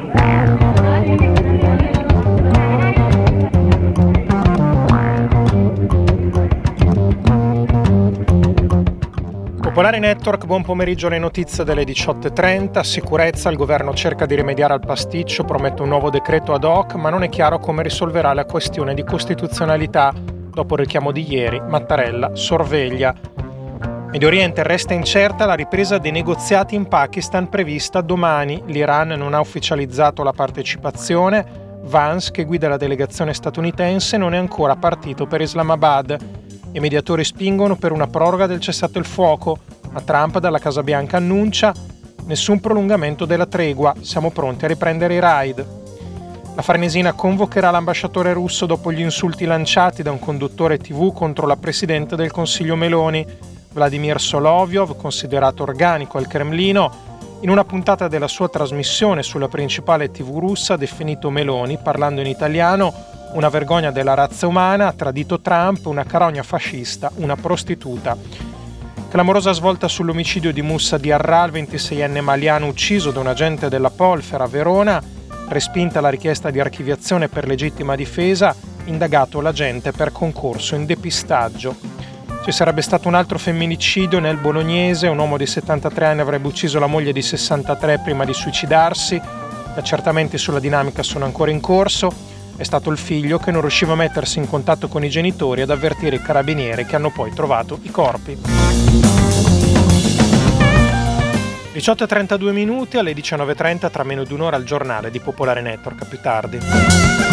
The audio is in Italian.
Popolare Network, buon pomeriggio, alle notizie delle 18.30. Sicurezza, il governo cerca di rimediare al pasticcio, promette un nuovo decreto ad hoc, ma non è chiaro come risolverà la questione di costituzionalità. Dopo il richiamo di ieri, Mattarella sorveglia. Medio Oriente, resta incerta la ripresa dei negoziati in Pakistan prevista domani. L'Iran non ha ufficializzato la partecipazione. Vance, che guida la delegazione statunitense, non è ancora partito per Islamabad. I mediatori spingono per una proroga del cessate il fuoco, ma Trump dalla Casa Bianca annuncia nessun prolungamento della tregua, siamo pronti a riprendere i raid. La Farnesina convocherà l'ambasciatore russo dopo gli insulti lanciati da un conduttore TV contro la Presidente del Consiglio Meloni. Vladimir Solovyov, considerato organico al Cremlino, in una puntata della sua trasmissione sulla principale TV russa ha definito Meloni, parlando in italiano, una vergogna della razza umana, ha tradito Trump, una carogna fascista, una prostituta. Clamorosa svolta sull'omicidio di Moussa Diarra, il 26enne maliano ucciso da un agente della Polfer a Verona, respinta la richiesta di archiviazione per legittima difesa, indagato l'agente per concorso in depistaggio. Ci sarebbe stato un altro femminicidio nel Bolognese, un uomo di 73 anni avrebbe ucciso la moglie di 63 prima di suicidarsi, gli accertamenti sulla dinamica sono ancora in corso. È stato il figlio che non riusciva a mettersi in contatto con i genitori ad avvertire i carabinieri che hanno poi trovato i corpi. 18:32 minuti, alle 19:30, tra meno di un'ora, il giornale di Popolare Network. A più tardi.